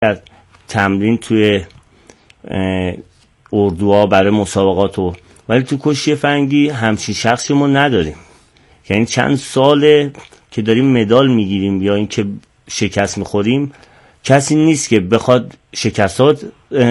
تمرین توی اردوها برای مسابقات ولی تو کشتی فرنگی همچین شخصی ما نداریم. یعنی چند ساله که داریم مدال میگیریم یا اینکه شکست میخوریم، کسی نیست که بخواد شکستات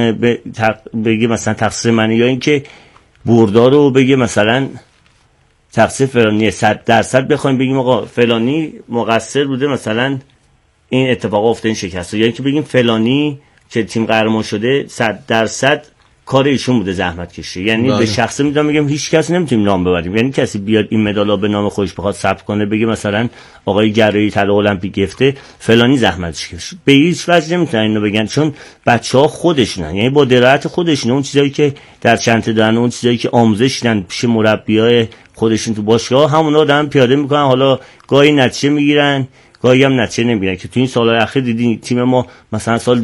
بگه مثلا تقصیر منه، یا اینکه بردا رو بگه مثلا تقصیر فلانی 100% بخوایم بگیم آقا فلانی مقصر بوده مثلا این اتفاق افتاد این شکست، یا اینکه بگیم فلانی که تیم قهرمان شده 100% کار ایشون بوده زحمت کشیده. یعنی به شخصه میگم هیچ کس نمیتونیم نام ببریم. یعنی کسی بیاد این مدالا به نام خودش بخواد ثبت کنه بگه مثلا آقای گرایی طلا المپیک گرفته فلانی زحمتش کشید، به هیچ وجه نمیتونن اینو بگن، چون بچه‌ها خودشونن، یعنی با درایت خودشون اون چیزایی که در چنته دارن، اون چیزایی که آموزش دیدن پیش مربیای خودشون تو باشگاه، همونا دارن پیاده میکنن. حالا گاهی نتیجه میگیرن گاهی هم نتیجه نمیگیرن، که تو این سال‌های اخیر دیدین تیم ما مثلا سال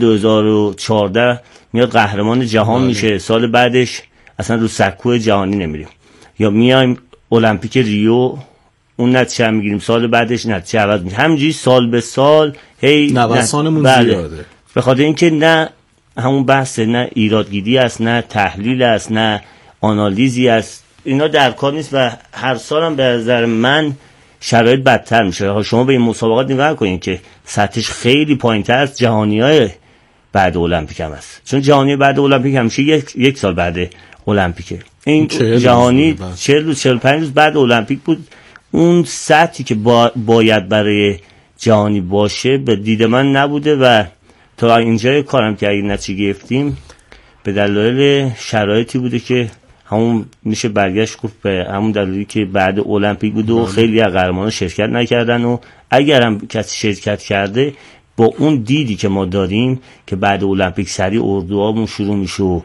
2014 میاد قهرمان جهان میشه، سال بعدش اصلا رو سکوی جهانی نمیریم، یا میایم المپیک ریو اون نتیجه میگیریم، سال بعدش نتیجه عوض میشه. همینجوری سال به سال هی نوسانمون زیاده. به خاطر اینکه نه همون بحث، نه ایرادگیری است، نه تحلیل است، نه آنالیزی است، اینا در کار نیست و هر سالم به نظر من شرایط بدتر میشه. شما به این مسابقات نگاه کنید که سطحش خیلی پایین‌تر از جهانی‌های بعد المپیک هم است، چون جهانی بعد المپیک همیشه یک سال بعد المپیکه. این جهانی 40 روز 45 روز بعد المپیک بود. اون سطحی که باید برای جهانی باشه به دید من نبوده و تا اینجای کارم که اگه نتیجه گرفتیم به دلایل شرایطی بوده که همون میشه برگشت گفت به همون دلیلی که بعد المپیک بود و خیلی از قهرمانان شرکت نکردن، و اگر هم کسی شرکت کرده با اون دیدی که ما داریم که بعد المپیک سری اردوهامون شروع میشه و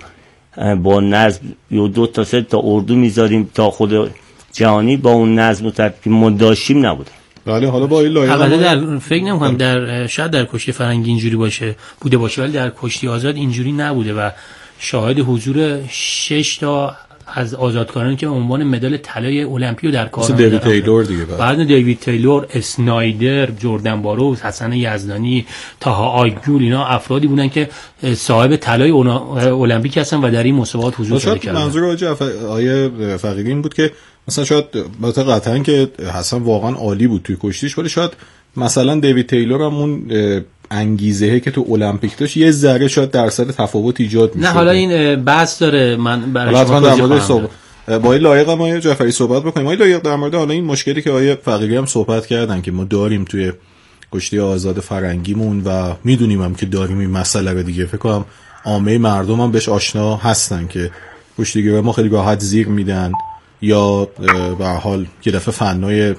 با نظم یا 2 تا 3 تا اردو میذاریم تا خود جهانی، با اون نظم و ترتیب ما داشتیم نبوده. بله حالا با این لایحه البته در فکر نمی‌کنم در شاید در کشتی فرنگی اینجوری بوده باشه ولی در کشتی آزاد اینجوری نبوده و شاهد حضور 6 تا از آزادکارانی که به عنوان مدال طلای المپیو در کار دیوید تیلور دیگه، بعد دیوید تیلور، اسنایدر، جردن باروز، حسن یزدانی، تاها آیگول، اینا افرادی بودن که صاحب طلای المپیک هستن و در این مسابقات حضور پیدا کردن. منظور آقای فقیری این بود که مثلا شاید قطعاً که حسن واقعا عالی بود توی کشتیش، ولی شاید مثلا دیوید تیلور هم اون انگیزه‌ای که تو المپیک داشت یه ذره شاید درصد تفاوت ایجاد می‌شد. نه حالا این بحث داره، من برای شما در مورد با این لایق ما جعفری صحبت بکنیم. ما لایق در مورد حالا این مشکلی که آقای فقیری هم صحبت کردن که ما داریم توی کشتی آزاد فرنگیمون و میدونیم هم که داریم این مسئله رو دیگه، فکر کنم عامه مردم هم بهش آشنا هستن که کشتیگیرا ما خیلی راحت زیر میدن یا به هر حال یه دفعه فنای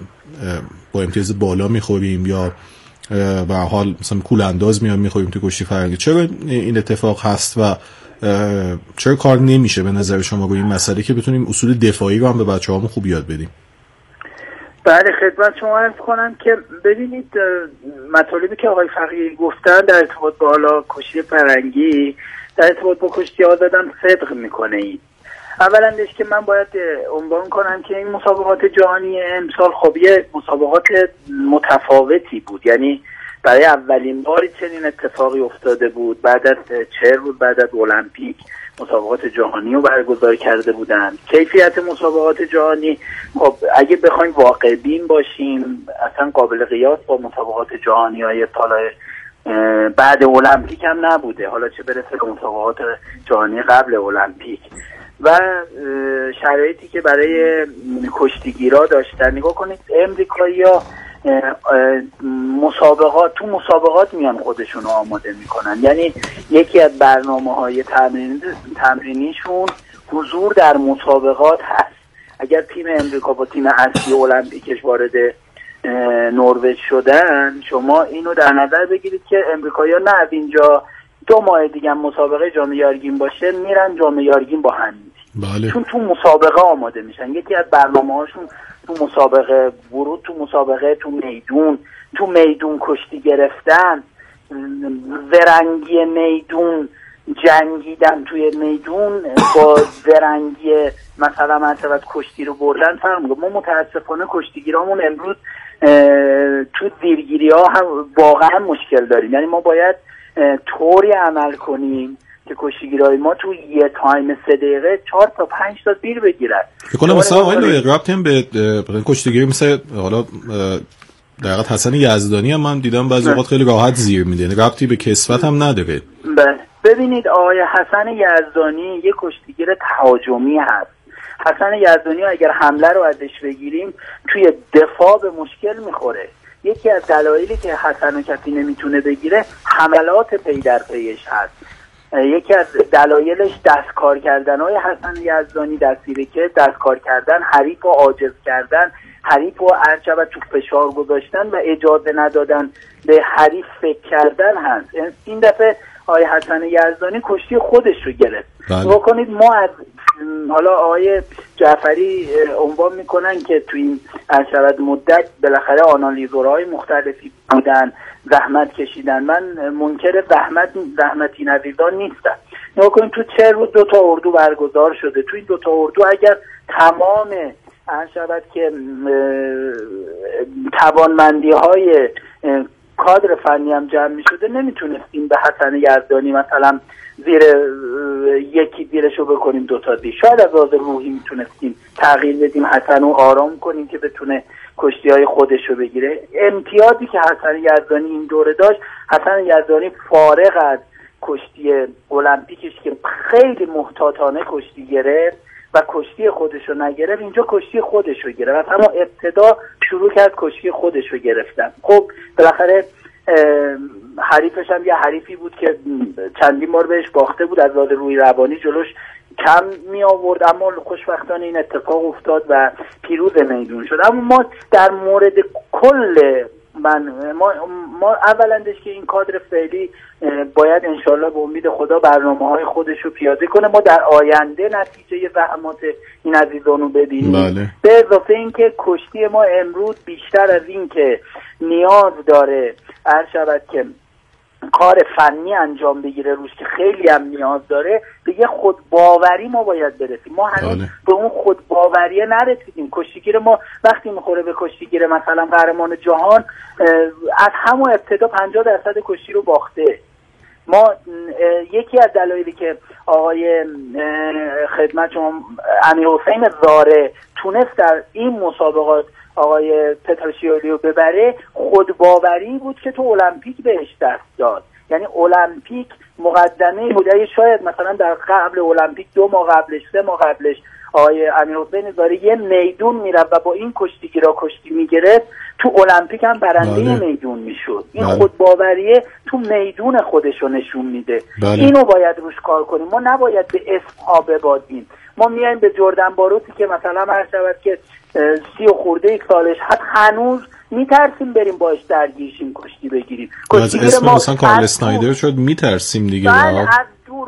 با امتیاز بالا میخوریم یا به هر حال مثلا کول انداز میخوریم تو کشتی فرنگی. چرا این اتفاق هست و چرا کار نمیشه به نظر شما روی این مسئله که بتونیم اصول دفاعی رو هم به بچه‌هامون خوب یاد بدیم؟ بله خدمت شما عرض کنم که ببینید مطالبی که آقای فقیری گفتن در ارتباط با حالا کشتی فرنگی در ارتباط با کشتی آزادم صدق میکنه. این اولندش که من باید عنوان کنم که این مسابقات جهانی امسال خب یه مسابقات متفاوتی بود، یعنی برای اولین باری چنین اتفاقی افتاده بود. بعد از 40 روز بعد از المپیک مسابقات جهانی رو برگزار کرده بودن. کیفیت مسابقات جهانی خب اگه بخوایم واقع بین باشیم اصلا قابل قیاس با مسابقات جهانی های طلای بعد المپیک هم نبوده، حالا چه برسه به مسابقات جهانی قبل المپیک. و شرایطی که برای کشتیگیرا داشتن، نگاه کنید امریکایی‌ها مسابقات میان خودشون رو آماده میکنن، یعنی یکی از برنامه‌های تمرینیشون حضور در مسابقات هست. اگر تیم امریکا با تیم اصلی المپیکش وارد نروژ شدن، شما اینو در نظر بگیرید که امریکایی‌ها نه از اینجا 2 ماه دیگه مسابقه جام یارگین باشه میرن جام یارگین با هم، بله. چون تو مسابقه آماده میشن. یکی از برنامه‌هاشون تو مسابقه ورود، تو مسابقه تو میدون کشتی گرفتن، زرنگی میدون، جنگیدن توی میدون با زرنگی مثلا منطقه کشتی رو بردن فرق میکنه. ما متاسفانه کشتیگیرامون امروز تو دیرگیری ها هم واقعا مشکل داریم، یعنی ما باید طوری عمل کنیم که کشتیگیرای ما تو یه تایم 3 دقیقه 4 تا 5 تا زیر بگیرن. فکر کنم مثلا آقای ربطی هم به کشتیگیری مثل حالا در حقیقت حسن یزدانی هم من دیدم بعضی اوقات خیلی راحت زیر میده، ربطی به کسوت هم نداره. بله ببینید آقای حسن یزدانی یک کشتیگیر تهاجمی هست. حسن یزدانی اگر حمله رو ازش بگیریم توی دفاع به مشکل میخوره. یکی از دلایلی که حسن و کسی نمیتونه بگیره حملات پی در پیش هست. یکی از دلایلش دستکار کردن های حسن یزدانی در سیرکه، دستکار کردن، حریف رو عاجز کردن، حریف رو عرچبت تو فشار گذاشتن و اجازه ندادن به حریف فکر کردن هست. این دفعه آقای حسن یزدانی کشتی خودش رو گرفت. بکنید ما از حالا آقای جعفری عنوان میکنن که تو این عرشبت مدت بالاخره آنالیزورهای مختلفی بودن، زحمت کشیدن. من منکر زحمتی نویدان نیستم. نگاه کنید تو 4 روز 2 تا اردو برگزار شده. تو این 2 تا اردو اگر تمام عرشبت که توانمندی های کادر فنی هم جمع می شده نمیتونستیم به حسن یزدانی مثلا یکی زیرشو بکنیم 2 تا دی. شاید از لحاظ روحی میتونستیم تغییر بدیم، حسن رو آرام کنیم که بتونه کشتی های خودش رو بگیره. امتیازی که حسن یزدانی این دوره داشت، حسن یزدانی فارغ از کشتی المپیکش که خیلی محتاطانه کشتی گرفت و کشتی خودش رو نگرفت، اینجا کشتی خودش رو گرفت. اما ابتدا شروع کرد کشتی خودش رو گرفتن. خب بالاخره حریفش هم یه حریفی بود که چندین بار بهش باخته بود، از لحاظ روی روانی جلوش کم می آورد، اما خوشبختانه این اتفاق افتاد و پیروز میدون شد. اما ما در مورد کل ما اولندش که این کادر فعلی باید انشالله به امید خدا برنامه‌های خودش رو پیاده کنه. ما در آینده نتیجه زحمات این عزیزان رو ببینیم. بله. به اضافه این که کشتی ما امروز بیشتر از این که نیاز داره هر شود که کار فنی انجام بگیره روش که خیلی هم نیاز داره، به یه خودباوری ما باید برسیم. ما هنوز به اون خودباوریه نرسیدیم. کشتیگیر ما وقتی میخوره به کشتیگیر مثلا قهرمان جهان، از همون ابتدا 50% کشتی رو باخته. ما یکی از دلایلی که آقای خدمت شما امیرحسین زاره تونست در این مسابقات آقای پتروشیالی رو ببره، خودباوری بود که تو المپیک بهش دست داد. یعنی المپیک مقدمه بود. شاید مثلا در قبل المپیک 2 ماه قبلش 3 ماه قبلش آقای امیرحسین زاره یه میدون میرفت و با این کشتیگیرا کشتی میگرفت، تو المپیک هم برنده میدون میشد. این خودباوریه تو میدون خودش رو نشون میده. اینو باید روش کار کنیم. ما نباید به اسمها ببازیم. ما میایم به جردن باروتی که مثلا هر شود که 30 خورده سالش هست، هنوز میترسیم بریم باش درگیرشیم کشتی بگیریم. از اسم مثلا کارل اسنایدر شد میترسیم دیگه. بله از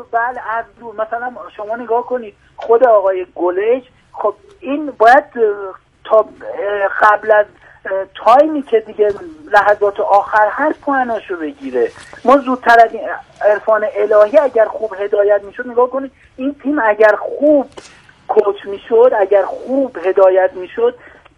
دور مثلا شما نگاه کنید خود آقای گلش، خب این باید تا قبل از تایمی که دیگه لحظات آخر هست پواناشو بگیره. ما زودتر از این عرفان الهی اگر خوب هدایت میشد، نگاه کنید این تیم اگر خوب کوچ میشد، اگر خوب هدایت میشد،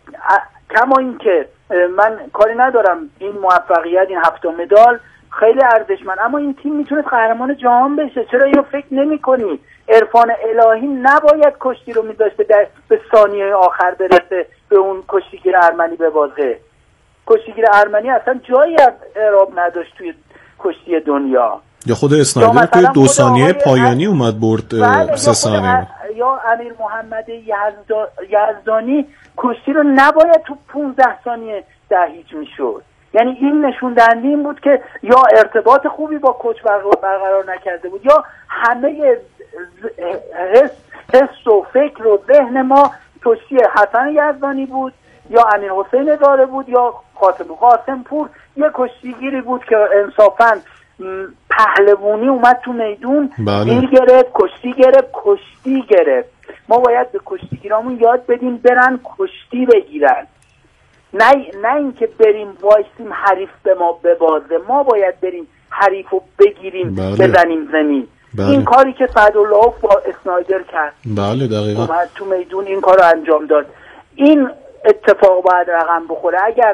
کما این که من کاری ندارم این موفقیت، این 7 مدال خیلی ارزشمند، اما این تیم میتونست قهرمان جهان بشه. چرا اینو فکر نمی‌کنی؟ عرفان الهی نباید کشتی رو میذاشت به ثانیه آخر برسه به اون کشتیگیر ارمنی ببازه. کشتیگیر ارمنی اصلا جایی از اعراب نداشت توی کشتی دنیا. یا خود اسنایدر توی 2 ثانیه پایانی اومد برد 3 ثانیه. یا امیر محمد یزدانی کشتی رو نباید تو 15 ثانیه 10 هیچ میشد. یعنی این نشون دهنده این بود که یا ارتباط خوبی با کوچ برقرار نکرده بود، یا همه حس و فکر و ذهن ما کشتی حسن یزدانی بود، یا امیرحسین زاره بود، یا قاسم پور. یه کشتیگیری بود که انصافاً پهلوانی اومد تو میدون، دیر گرفت، کشتی گرفت. ما باید به کشتیگیرامون یاد بدیم برن کشتی بگیرن، نه اینکه بریم وایسیم حریف به ما ببازه. ما باید بریم حریف رو بگیریم، بزنیم زمین. این کاری که سعدالله با اسنایدر کرد، بله دقیقاً اومد تو میدون این کار رو انجام داد. این اتفاق باید رقم بخوره. اگر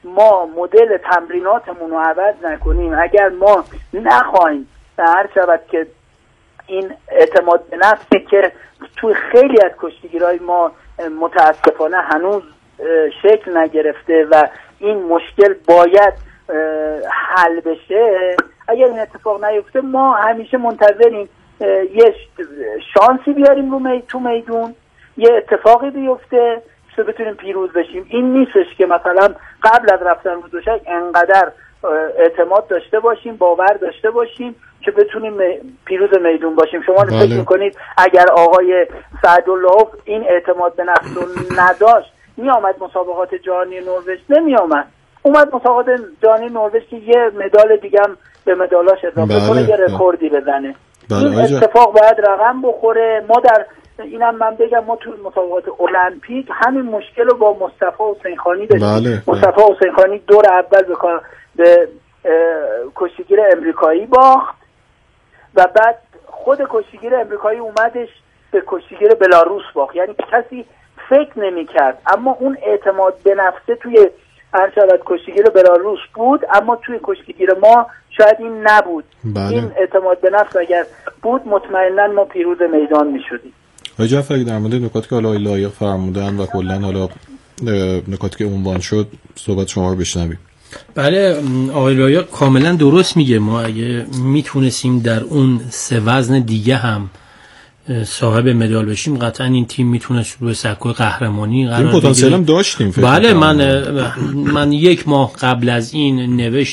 ما مدل تمریناتمون رو عوض نکنیم، اگر ما نخواهیم هر شود که این اعتماد به نفسی که توی خیلی از کشتیگیرهای ما متاسفانه هنوز شکل نگرفته و این مشکل باید حل بشه، اگر این اتفاق نیفته ما همیشه منتظریم یه شانسی بیاریم تو میدون، یه اتفاقی بیفته که بتونیم پیروز بشیم. این نیستش که مثلا قبل از رفتن رو دوشک انقدر اعتماد داشته باشیم، باور داشته باشیم که بتونیم پیروز میدون باشیم. شما فکر میکنید اگر آقای سعدالله این اعتماد به نفس رو نداشت می آمد مسابقات جهانی نروژ؟ نمی آمد. اومد مسابقات جهانی نروژ که یه مدال دیگه هم به مدالاش اضافه کنه، یه رکوردی بزنه. این اتفاق باید رقم بخوره. ما در اینم من بگم ما تو مسابقات المپیک همین مشکل رو با مصطفی حسینخانی داشتیم. مصطفی حسینخانی دور اول به کشتیگیر امریکایی باخت و بعد خود کشتیگیر امریکایی اومدش به کشتیگیر بلاروس باخت. یعنی کسی فکر نمی‌کرد، اما اون اعتماد به نفسه توی هرچند کشتیگیر بلاروس بود، اما توی کشتیگیر ما شاید این نبود. این اعتماد به نفس اگر بود مطمئناً ما پیروز میدان می‌شدیم. آقای جعفری در مورد نکاتی که آقای لایق فرمودن و کلاً حالا نکاتی که عنوان شد صحبت شما رو بشنویم. بله، آقای لایق کاملا درست میگه. ما اگه میتونستیم در اون 3 وزن دیگه هم صاحب مدال بشیم قطعا این تیم میتونست روی سکوی قهرمانی قرار بگیره. این پتانسیل هم داشتیم. بله، من 1 ماه قبل از این نوشت